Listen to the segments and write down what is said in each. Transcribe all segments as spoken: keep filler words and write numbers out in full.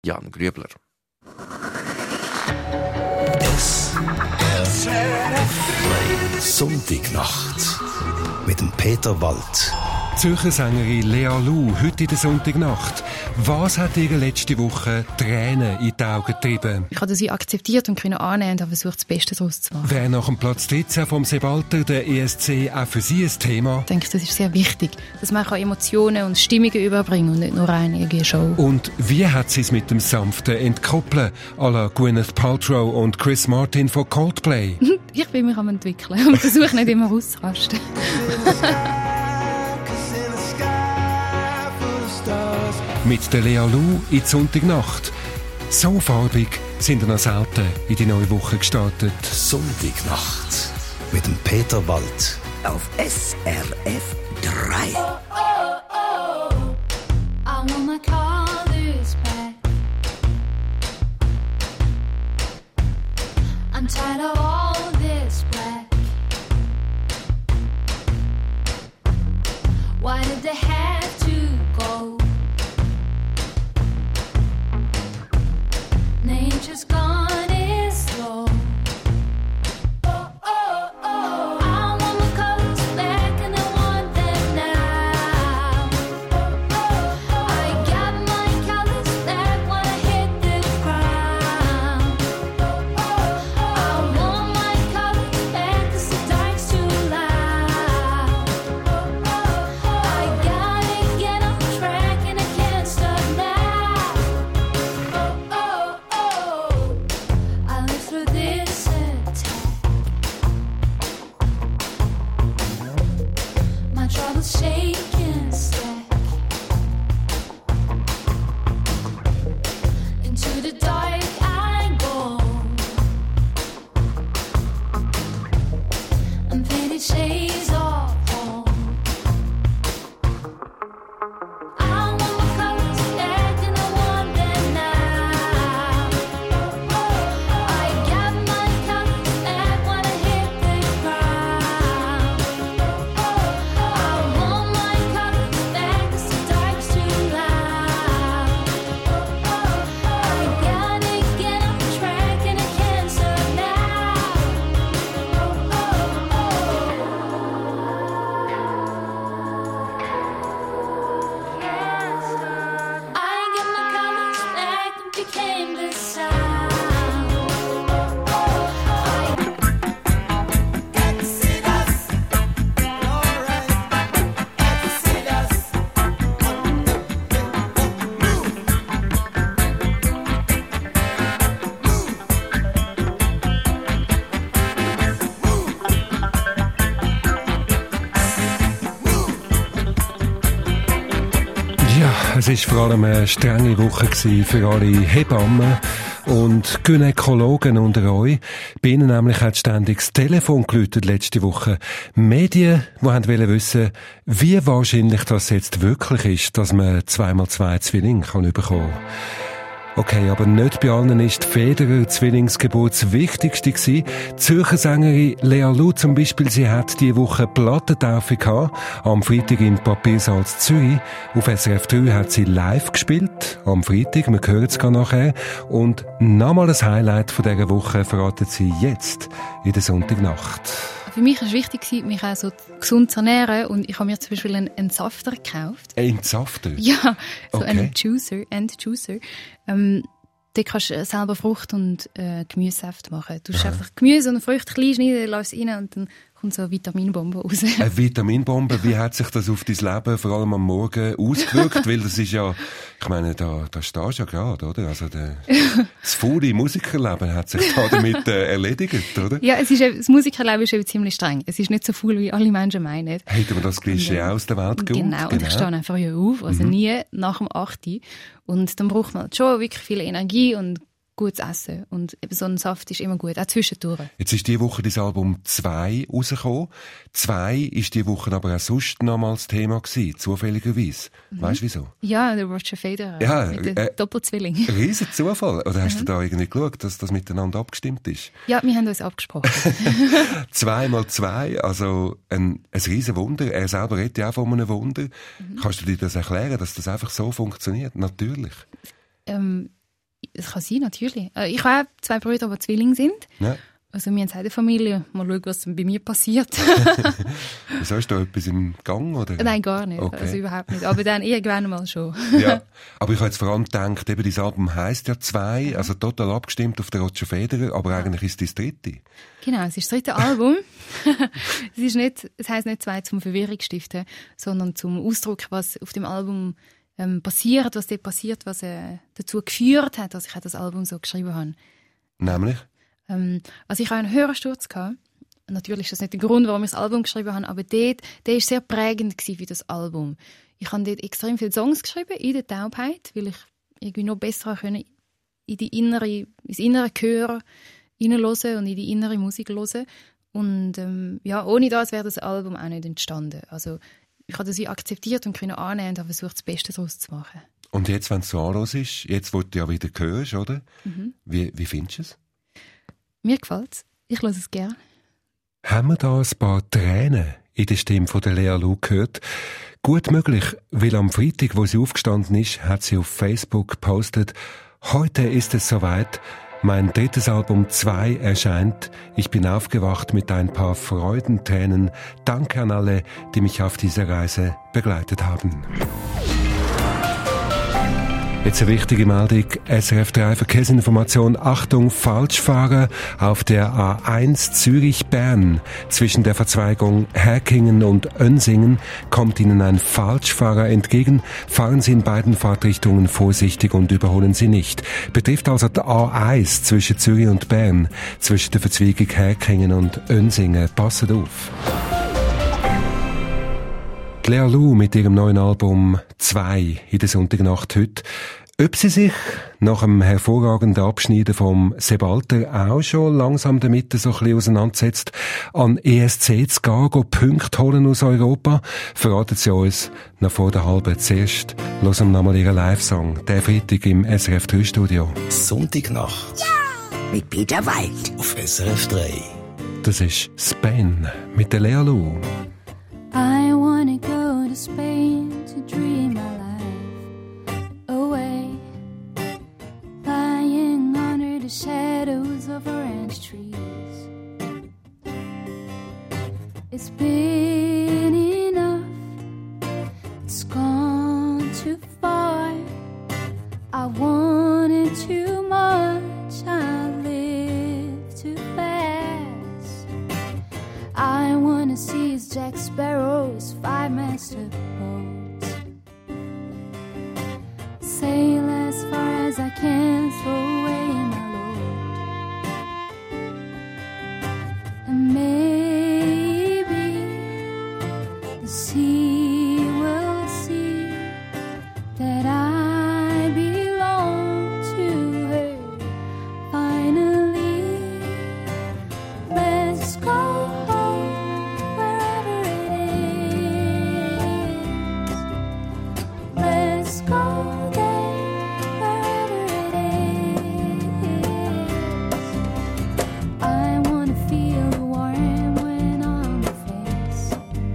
Jan Grübler. S R F Sonntagnacht mit dem Peter Wald. Zürcher Sängerin Lea Lu, heute in der Sonntagnacht. Was hat ihr letzte Woche Tränen in die Augen getrieben? Ich habe sie akzeptiert und können annehmen und habe versucht, das Beste daraus zu machen. Wäre nach dem Platz dreizehn vom Sebalter der E S C auch für Sie ein Thema? Ich denke, das ist sehr wichtig, dass man Emotionen und Stimmungen überbringen und nicht nur eine Show. Und wie hat sie es mit dem sanften Entkoppeln à la Gwyneth Paltrow und Chris Martin von Coldplay? Ich bin mich am entwickeln und versuche nicht immer auszurasten. Mit der Lea Lu in die Sonntagnacht. So farbig sind wir noch selten in die neue Woche gestartet. Sonntagnacht mit dem Peter Wald auf S R F drei. Oh, oh, oh. I want my colors back. I'm tired of all this black. Why did they have to go? Nature's gone is slow. Oh, oh, oh. I want my colors back and I want them now. Oh, oh, oh. I got my colors back when I hit the ground. Oh, oh, oh. I want my colors back 'cause the dark's too loud. Oh, oh, oh. I gotta get on track and I can't stop now. Oh, oh, oh. I lived through this attack. My troubles shake and stack. Into the dark I go. I'm painted shades of home. I want my colors back and I want them now. Oh, oh, I got my colors back when I hit the ground. Oh, oh, I want my colors back 'cause the dark's too loud. Oh, oh, I gotta get on track and I can't stop now. Oh, oh, oh. I got my colors back and became the sound. Oh, oh, Exodus, alright. Exodus, Ja, es war vor allem eine strenge Woche gewesen für alle Hebammen und Gynäkologen unter euch. Bei ihnen nämlich hat ständig das Telefon geläutet letzte Woche. Medien, die wollten wissen, wie wahrscheinlich das jetzt wirklich ist, dass man zweimal zwei Zwillinge kann bekommen kann. Okay, aber nicht bei allen ist die Federer-Zwillingsgeburt das Wichtigste gewesen. Die Zürcher Sängerin Lea Lu zum Beispiel, sie hat diese Woche Plattentaufe gehabt. Am Freitag im Papiersaal Zürich. Auf S R F drei hat sie live gespielt. Am Freitag, wir hören es gar nachher. Und nochmal ein Highlight von dieser Woche verratet sie jetzt in der Sonntagnacht. Für mich war es wichtig, mich auch so gesund zu ernähren und ich habe mir zum Beispiel einen Entsafter gekauft. Ein Entsafter? Ja, so Okay. einen Juicer, End-Juicer. Ähm, da kannst du selber Frucht- und äh, Gemüsesaft machen. Du hast einfach Gemüse und Früchte klein schneiden, lässt es rein und dann kommt so eine Vitaminbombe raus. Eine Vitaminbombe, wie hat sich das auf dein Leben vor allem am Morgen ausgewirkt? Weil das ist ja, ich meine, da, da stehst du ja gerade, oder? Also der, das faule Musikerleben hat sich da damit äh, erledigt, oder? Ja, es ist, das Musikerleben ist eben ziemlich streng. Es ist nicht so faul, wie alle Menschen meinen. Hätten wir das Klischee Und, äh, aus der Welt geholt? Genau, und ich stehe einfach ja auf, also Mhm. nie nach dem acht. Und dann braucht man schon wirklich viel Energie und gutes Essen. Und eben so ein Saft ist immer gut, auch zwischendurch. Jetzt ist diese Woche das Album zwei rausgekommen. zwei ist diese Woche aber auch sonst nochmals Thema gewesen, zufälligerweise. Mhm. Weißt du wieso? Ja, der Roger Federer Ja, mit dem äh, Doppelzwilling. Riesen Zufall. Oder hast Mhm. du da irgendwie geschaut, dass das miteinander abgestimmt ist? Ja, wir haben uns abgesprochen. Zwei mal zwei, also ein, ein riesen Wunder. Er selber redet ja auch von einem Wunder. Mhm. Kannst du dir das erklären, dass das einfach so funktioniert? Natürlich. ähm, Das kann sein, natürlich. Äh, ich habe auch zwei Brüder, die Zwillinge sind. Ja. Also wir haben es auch in der Familie. Mal schauen, was dann bei mir passiert. Wieso, ist da etwas im Gang? Oder? Nein, gar nicht. Okay. Also überhaupt nicht. Aber dann irgendwann mal schon. Ja, aber ich habe jetzt vor allem gedacht, eben, dieses Album heisst ja zwei, also total abgestimmt auf den Roger Federer, aber eigentlich ist es das dritte. Genau, es ist das dritte Album. es ist nicht, es heisst nicht zwei zum Verwirrung stiften, sondern zum Ausdruck, was auf dem Album ähm, passiert, was dort passiert, was äh, dazu geführt hat, dass ich das Album so geschrieben habe. Nämlich? Ähm, also ich hatte einen Hörersturz gehabt. Natürlich ist das nicht der Grund, warum ich das Album geschrieben habe, aber dort, der war sehr prägend für das Album. Ich habe dort extrem viele Songs geschrieben, in der Taubheit, weil ich irgendwie noch besser können in die innere, ins innere Gehör hineinhören und in die innere Musik hören. Und ähm, ja, ohne das wäre das Album auch nicht entstanden. Also ich habe das wie akzeptiert und können annehmen und habe versucht, das Beste daraus zu machen. Und jetzt, wenn es so anlos ist, jetzt, wo du ja wieder hörst, oder? Mhm. Wie, wie findest du es? Mir gefällt es. Ich höre es gerne. Haben wir da ein paar Tränen in der Stimme von der Lea Lu gehört? Gut möglich, weil am Freitag, wo sie aufgestanden ist, hat sie auf Facebook gepostet: Heute ist es soweit. Mein drittes Album zwei erscheint. Ich bin aufgewacht mit ein paar Freudentränen. Danke an alle, die mich auf dieser Reise begleitet haben. Jetzt eine wichtige Meldung. S R F drei Verkehrsinformation. Achtung, Falschfahrer auf der A eins Zürich-Bern. Zwischen der Verzweigung Herkingen und Önsingen kommt Ihnen ein Falschfahrer entgegen. Fahren Sie in beiden Fahrtrichtungen vorsichtig und überholen Sie nicht. Betrifft also die A eins zwischen Zürich und Bern. Zwischen der Verzweigung Herkingen und Önsingen. Passet auf. Lea Lu mit ihrem neuen Album zwei in der Sonntagnacht heute. Ob sie sich nach dem hervorragenden Abschneiden vom Sebalter auch schon langsam damit so ein bisschen auseinandersetzt, an E S C zu gehen, go Punkte holen aus Europa, verraten sie uns noch vor der halben. Zuerst hören wir nochmal ihren Live-Song, der Freitag im S R F drei Studio. Sonntagnacht. Ja! Mit Peter Wald. Auf S R F drei. Das ist Spain mit der Lea Lu. I wanna go to Spain to dream my life away, lying under the shadows of orange trees. It's been enough, it's gone too far. I wanted too much, I lived too fast. I wanna see his Jack Sparrow's five-masted boats, sail as far as I can, throw away my load, and maybe the sea will see that I belong to her. Finally, let's go home. Let's go there, wherever it is. I wanna feel the warm wind on my face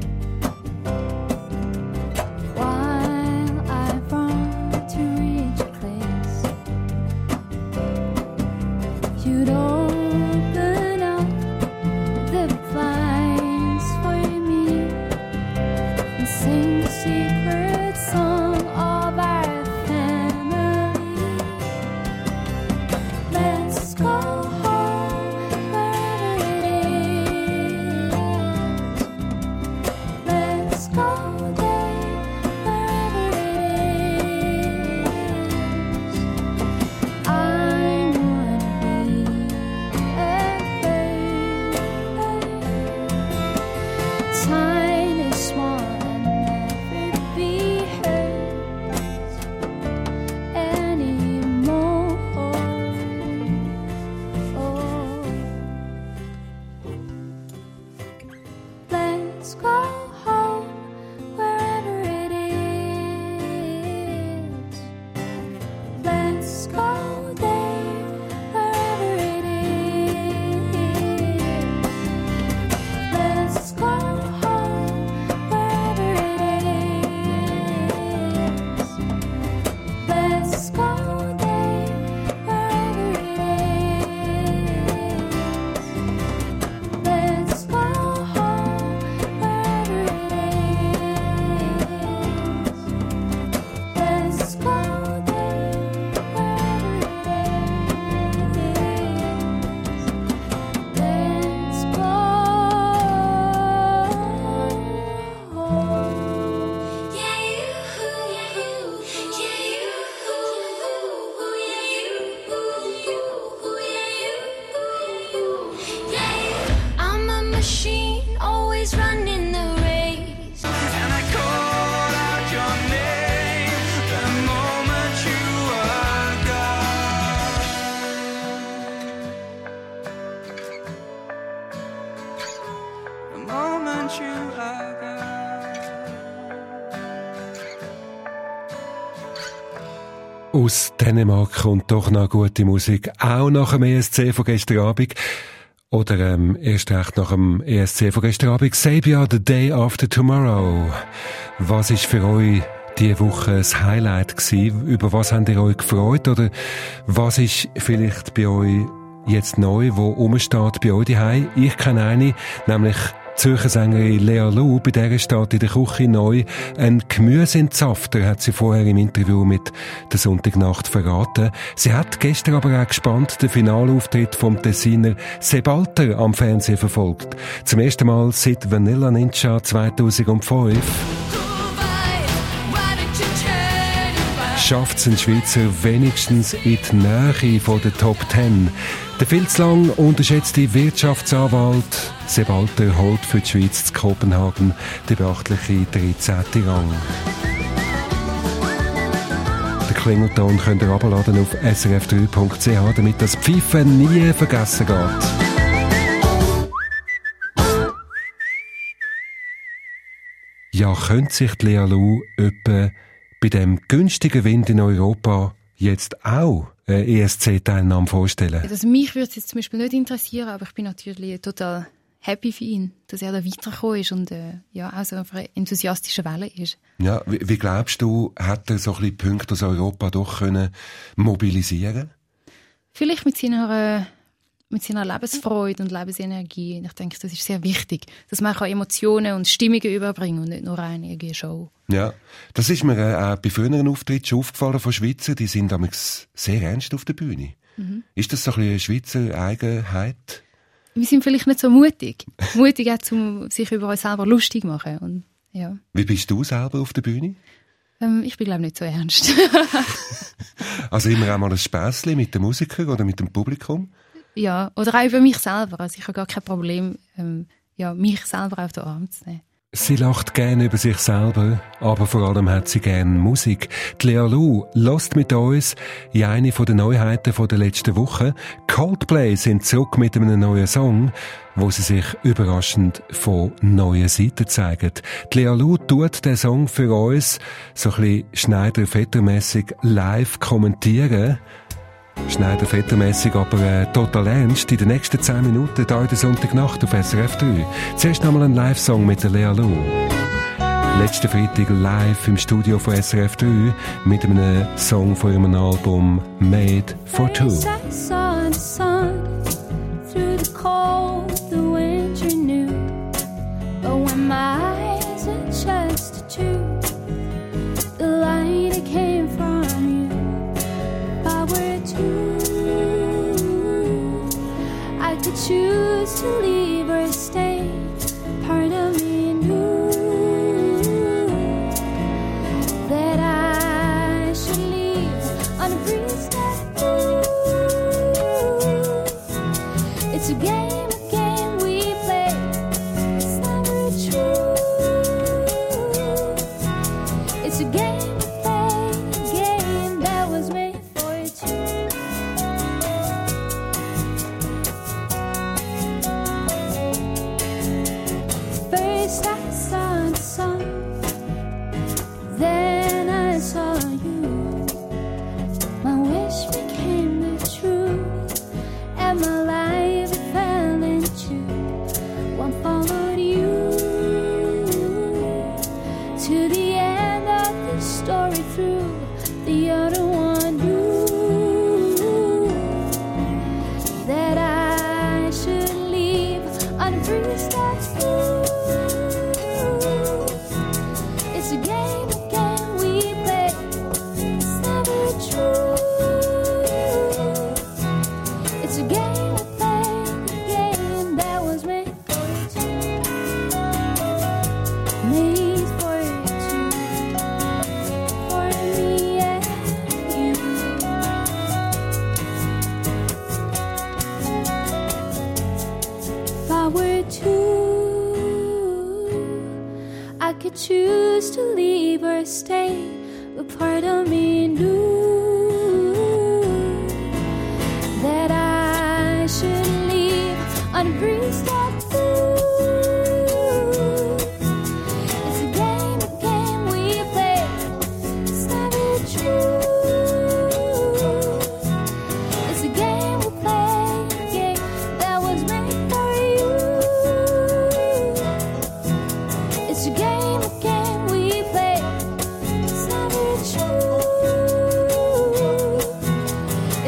while I run to reach a place. You'd open up the blinds for me and sing the secret song of our family. Let's go home, wherever it is. Let's go there, wherever it is. I wanna be Aus Dänemark kommt doch noch gute Musik, auch nach dem E S C von gestern Abend. Oder ähm, erst recht nach dem E S C von gestern Abend. Sabia, The Day After Tomorrow. Was ist für euch diese Woche das Highlight gewesen? Über was habt ihr euch gefreut? Oder was ist vielleicht bei euch jetzt neu, wo rumsteht bei euch daheim? Ich kenne eine, nämlich die Zürcher Sängerin Lea Lu. Bei der steht in der Küche neu ein Gemüseentsafter, hat sie vorher im Interview mit der Sonntagnacht verraten. Sie hat gestern aber auch gespannt den Finalauftritt vom Tessiner Seb Alter am Fernsehen verfolgt. Zum ersten Mal seit Vanilla Ninja zweitausendfünf. Schafft es ein Schweizer wenigstens in die Nähe von der Top Ten. Der viel zu lang unterschätzte Wirtschaftsanwalt Seb Alter holt für die Schweiz zu Kopenhagen den beachtlichen dreizehnten Rang. Den Klingelton könnt ihr abladen auf s r f drei punkt c h, damit das Pfeifen nie vergessen geht. Ja, könnte sich die Lea Lu etwa bei dem günstigen Wind in Europa jetzt auch eine E S C-Teilnahme vorstellen? Also mich würde es jetzt zum Beispiel nicht interessieren, aber ich bin natürlich total happy für ihn, dass er da weitergekommen ist und äh, ja, auch so auf einer enthusiastischen Welle ist. Ja, wie, wie glaubst du, hat er so ein bisschen Punkte aus Europa doch können mobilisieren? Vielleicht mit seiner, äh, mit seiner Lebensfreude und Lebensenergie. Ich denke, das ist sehr wichtig, dass man auch Emotionen und Stimmungen überbringen und nicht nur eine Show. Ja, das ist mir äh, auch bei früheren Auftritten schon aufgefallen von Schweizer, die sind damals sehr ernst auf der Bühne. Mhm. Ist das so ein bisschen eine Schweizer Eigenheit? Wir sind vielleicht nicht so mutig. Mutig auch, um sich über uns selber lustig zu machen. Und, ja. Wie bist du selber auf der Bühne? Ähm, ich bin, glaube ich, nicht so ernst. Also immer auch mal ein Späßchen mit den Musikern oder mit dem Publikum? Ja, oder auch über mich selber. Also ich habe gar kein Problem, ähm, ja, mich selber auf den Arm zu nehmen. Sie lacht gerne über sich selber, aber vor allem hat sie gerne Musik. Die Lea Lu hört mit uns in eine der Neuheiten der letzten Woche. Coldplay sind zurück mit einem neuen Song, wo sie sich überraschend von neuen Seiten zeigen. Die Lea Lu tut den Song für uns so ein bisschen Schneider-Vetter-mässig live kommentieren. Schneider-Vetter-mässig, aber äh, total ernst. In den nächsten zehn Minuten hier in der Sonntagnacht auf S R F drei. Zuerst einmal ein Live-Song mit der Lea Lu. Letzten Freitag live im Studio von S R F drei mit einem Song von ihrem Album Made for Two. Choose to leave or stay. Part of me knew that I should leave on a breeze that blew. It's a game, a game we play. It's never true. It's a game we play, a game that was made for two. Then I saw you. My wish became the truth, and my life it fell into one. Followed you to the end of the story. Through the other one knew that I should leave on a breeze that's blue. It's a game. Choose to leave or stay, but part of me knew that I should leave on a breeze that blew. It's a game, a game we play. It's never true.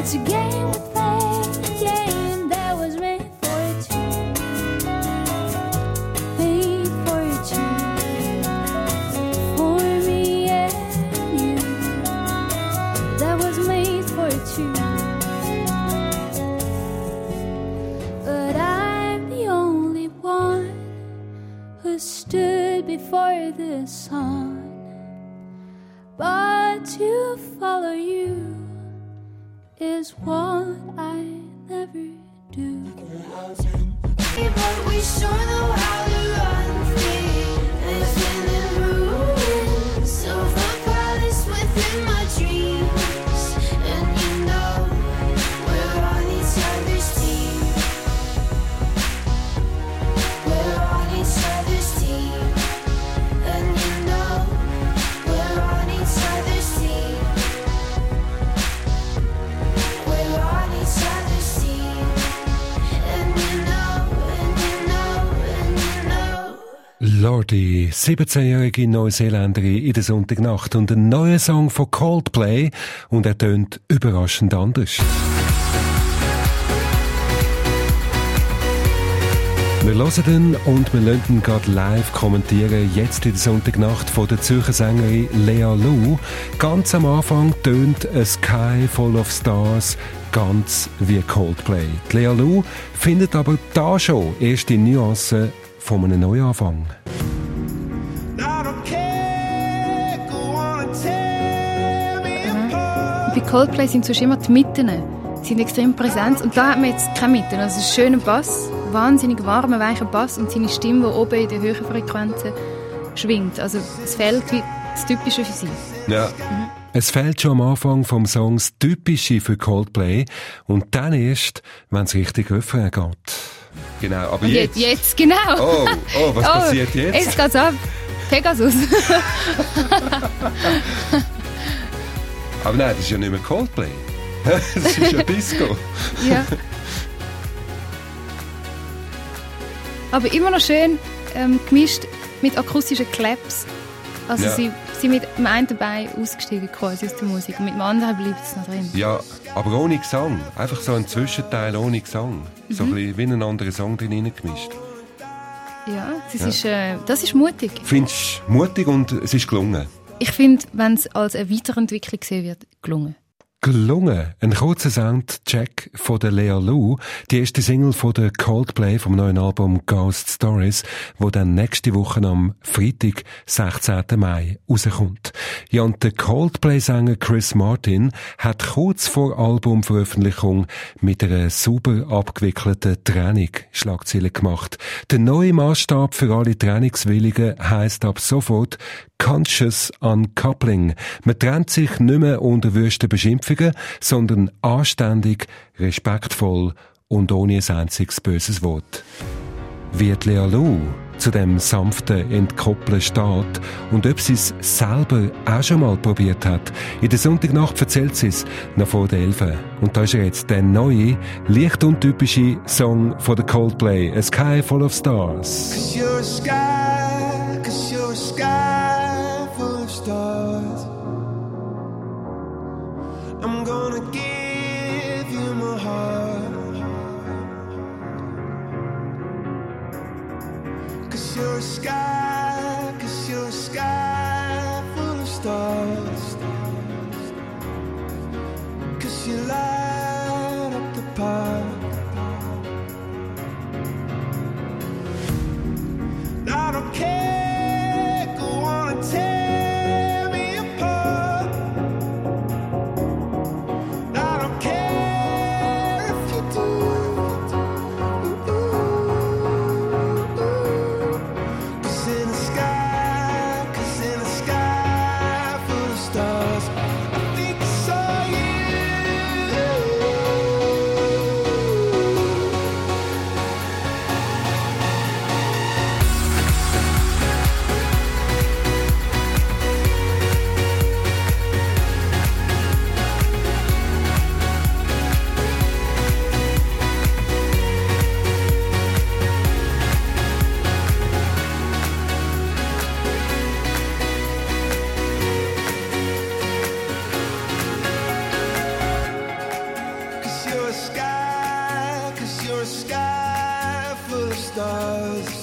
It's a game we play, a game that was made for two. Made for two. For me and you. That was made for two. But I'm the only one who stood before the sun. But to follow you is what I never do. But we sure know how to run free, living in ruins, silver palace within my dreams. And you know we're on each other's team. We're on each other's team. And you know we're on each other's team. We're on each other's team. And you know, and you know, and you know. Lordi, siebzehnjährige Neuseeländerin in der Sonntagnacht und ein neuer Song von Coldplay und er tönt überraschend anders. Wir hören ihn und wir lassen ihn gerade live kommentieren, jetzt in der Sonntagnacht von der Zürcher Sängerin Lea Lou. Ganz am Anfang tönt «A Sky Full of Stars» ganz wie Coldplay. Die Lea Lou findet aber da schon erste Nuancen von einem Neuanfang. Bei Coldplay sind sonst immer die Mitten. Sie sind extrem präsent und da hat man jetzt keine Mitten. Also einen schönen Bass, wahnsinnig warmer, weicher Bass und seine Stimme, die oben in den höheren Frequenzen schwingt. Also es fehlt wie das Typische für sie. Ja. Mhm. Es fehlt schon am Anfang vom Song das Typische für Coldplay und dann erst, wenn es richtig Refrain geht. Genau, aber und jetzt... jetzt... Jetzt, genau. Oh, oh, was oh, passiert jetzt? Jetzt geht's ab. Pegasus. Aber nein, das ist ja nicht mehr Coldplay. Das ist ja Disco. Ja. Aber immer noch schön ähm, gemischt mit akustischen Claps. Also ja. sie sind mit dem einen Bein ausgestiegen quasi aus der Musik und mit dem anderen bleibt es noch drin. Ja, aber ohne Gesang. Einfach so ein Zwischenteil ohne Gesang. Mhm. So ein bisschen wie ein anderer Song drin reingemischt. Ja, das, ja. Ist, äh, das ist mutig. Findest du mutig und es ist gelungen? Ich finde, wenn es als eine Weiterentwicklung gesehen wird, gelungen. Gelungen. Ein kurzer Soundcheck von der Lea Lou, die erste Single von der Coldplay vom neuen Album Ghost Stories, wo dann nächste Woche am Freitag, sechzehnten Mai, rauskommt. Ja, und der Coldplay-Sänger Chris Martin hat kurz vor Albumveröffentlichung mit einer sauber abgewickelten Trennung Schlagzeilen gemacht. Der neue Maßstab für alle Trennungswilligen heisst ab sofort Conscious Uncoupling. Man trennt sich nicht mehr unter wüsten Beschimpfungen, sondern anständig, respektvoll und ohne ein einziges böses Wort. Wie die Lea Lou zu dem sanften Entkoppeln steht und ob sie es selber auch schon mal probiert hat. In der Sonntagnacht erzählt sie es noch vor der Elfen. Und da ist er jetzt der neue, leicht untypische Song von der Coldplay, A Sky Full of Stars. Cause you're a sky, cause you're a sky full of stars. I'm gonna give you my heart. Cause you're a sky, cause you're a sky full of stars. Cause you light up the park. I don't care, go on and tear me apart. I don't care if you do. Cause in 'cause you're a sky, 'cause you're a sky full of stars.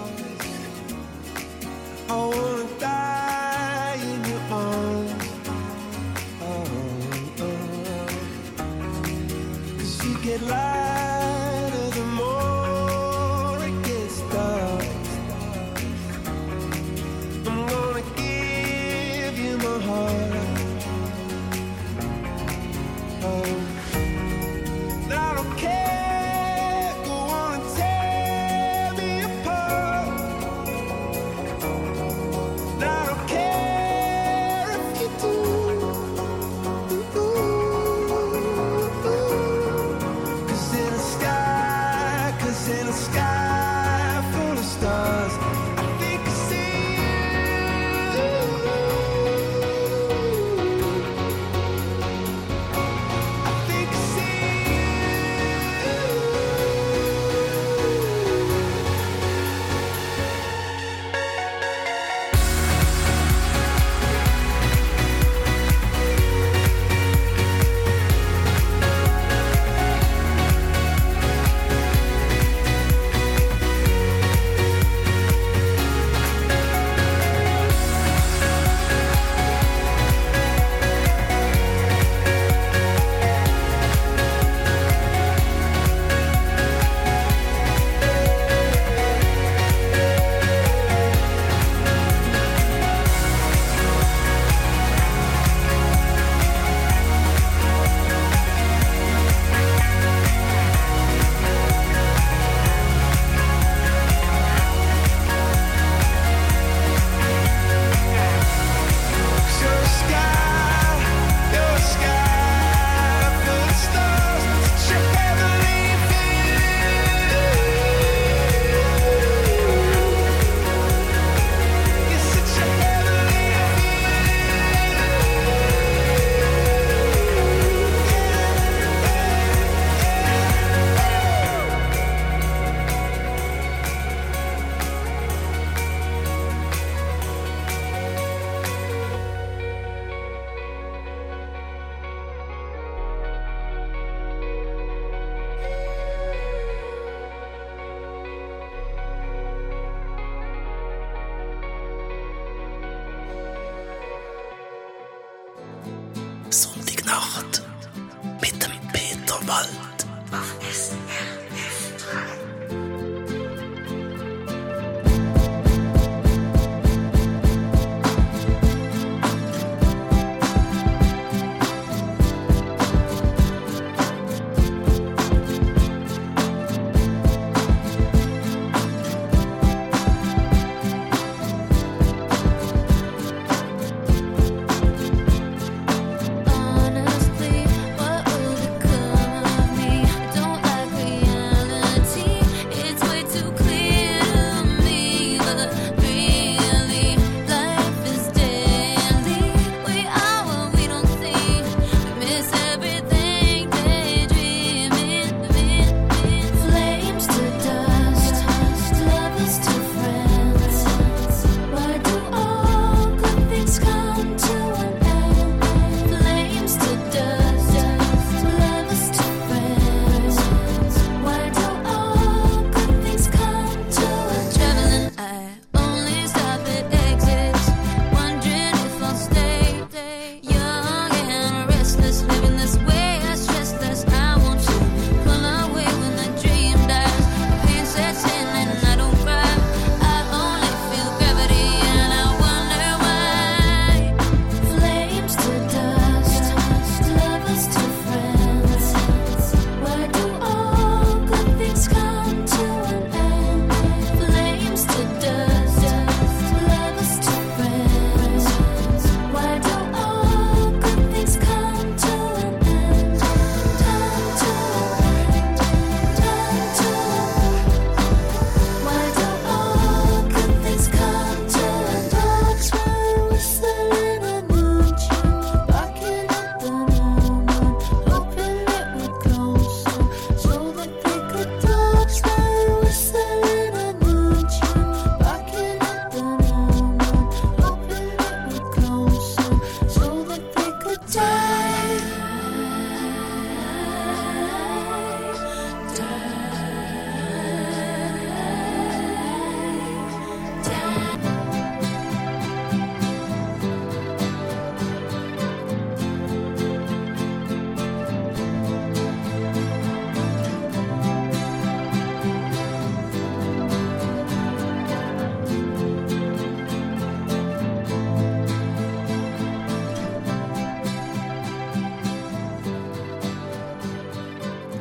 I wanna die in your arms. Oh, oh. 'Cause you get lighter the more it gets dark. I'm gonna give you my heart. Oh, and I don't care, go on and tear me apart. And I don't care if you do. Cause in a sky, cause in a sky full of stars, I think I see you. I think I see you. You're a sky, you're a sky full of stars, such a heavenly feeling. You're such a heavenly Sonntagnacht mit dem Peter Wald. Honestly, what will become of me? I don't like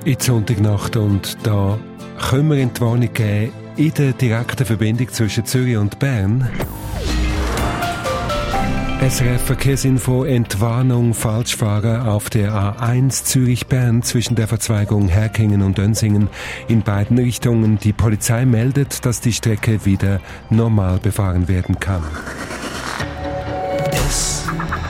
in die Sonntagnacht und da können wir Entwarnung geben in der direkten Verbindung zwischen Zürich und Bern. S R F Verkehrsinfo, Entwarnung, Falschfahrer auf der A eins Zürich-Bern zwischen der Verzweigung Herkingen und Dönsingen in beiden Richtungen. Die Polizei meldet, dass die Strecke wieder normal befahren werden kann. S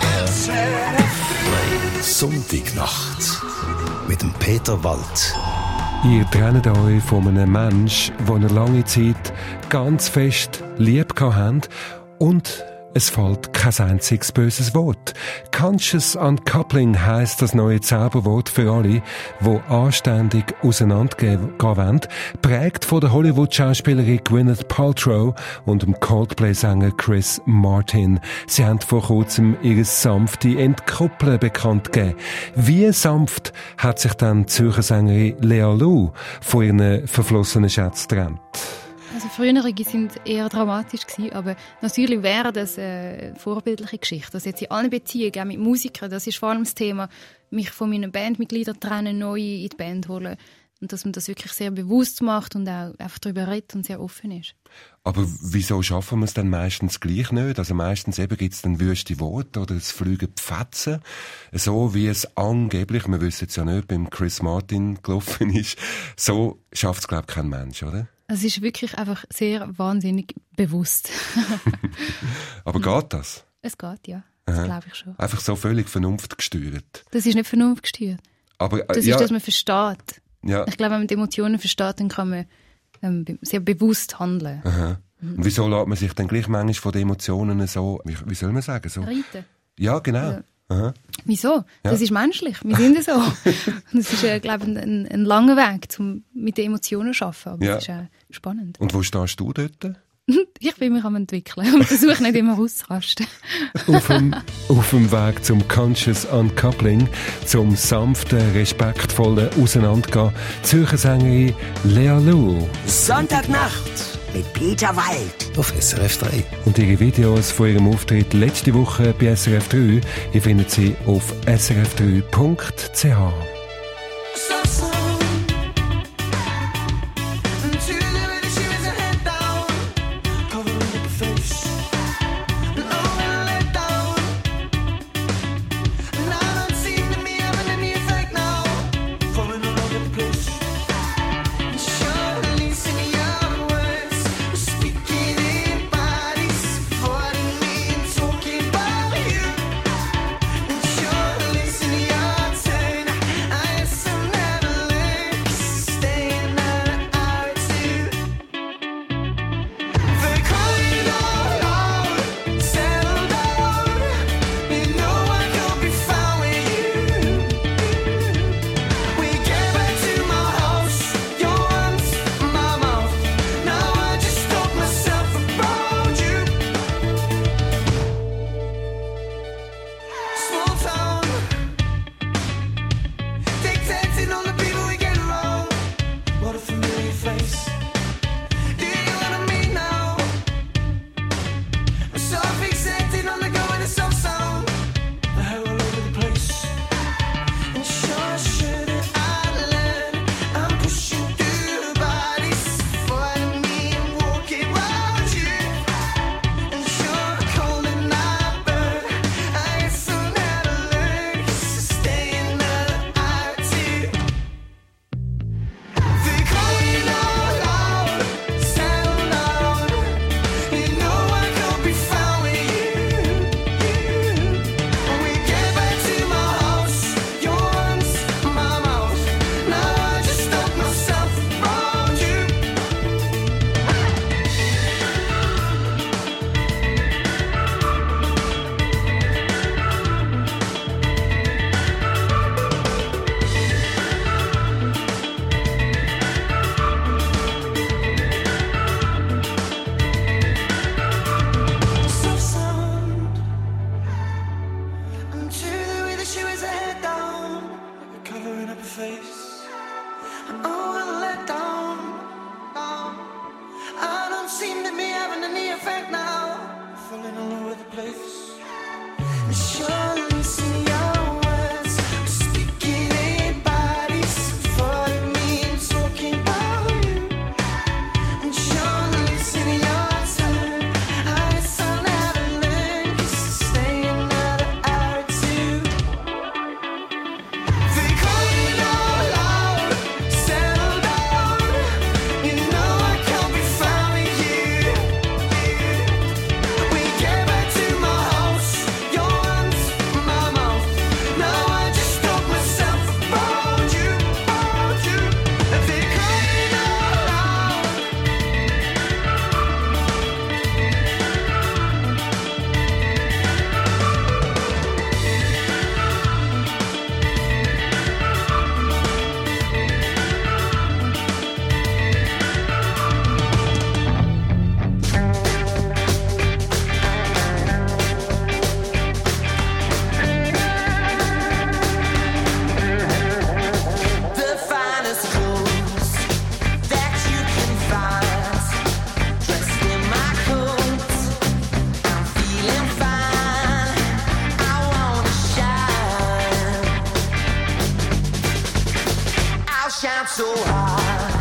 R F Sonntagnacht mit dem Peter Wald. Ihr trennt euch von einem Menschen, den ihr lange Zeit ganz fest lieb gehabt habt und es fällt kein einziges böses Wort. Conscious Uncoupling heisst das neue Zauberwort für alle, die anständig auseinandergehen wollen, prägt von der Hollywood-Schauspielerin Gwyneth Paltrow und dem Coldplay-Sänger Chris Martin. Sie haben vor kurzem ihr sanfte Entkoppeln bekannt gegeben. Wie sanft hat sich dann die Zürcher Sängerin Lea Lou von ihren verflossenen Schätzen getrennt? Also frühere sind eher dramatisch gewesen, aber natürlich wäre das eine vorbildliche Geschichte. Das jetzt in allen Beziehungen, auch mit Musikern, das ist vor allem das Thema, mich von meinen Bandmitgliedern trennen, neue in die Band holen. Und dass man das wirklich sehr bewusst macht und auch einfach darüber redet und sehr offen ist. Aber wieso schaffen wir es dann meistens gleich nicht? Also meistens eben gibt es dann wüste Worte oder es fliegen Pfetzen. So wie es angeblich, wir wissen es ja nicht, beim Chris Martin gelaufen ist. So schafft es, glaube ich, kein Mensch, oder? Es ist wirklich einfach sehr wahnsinnig bewusst. Aber geht das? Es geht, ja. Das glaube ich schon. Einfach so völlig vernunftgesteuert. Das ist nicht vernunftgesteuert. Aber, äh, Das ja, ist, dass man versteht. ja. Ich glaube, wenn man die Emotionen versteht, dann kann man ähm, be- sehr bewusst handeln. Aha. Und wieso lässt man sich dann gleich manchmal von den Emotionen so, wie, wie soll man sagen, so? Reiten. Ja, genau. Ja. Aha. Wieso? Das ist menschlich. Wir sind ja so. Und es ist, äh, glaube ich, ein, ein langer Weg, um mit den Emotionen zu arbeiten. Aber Ja. es ist auch spannend. Und wo stehst du dort? Ich bin mich am entwickeln und versuche nicht immer auszurasten. Auf dem, auf dem Weg zum Conscious Uncoupling, zum sanften, respektvollen Auseinandergehen, Zürcher Sängerin Lea Lou. Sonntagnacht mit Peter Wald. Auf S R F drei. Und ihre Videos von ihrem Auftritt letzte Woche bei S R F drei, ihr findet sie auf s r f drei punkt c h. Surely see your words, speaking in bodies, falling I'll shout so high.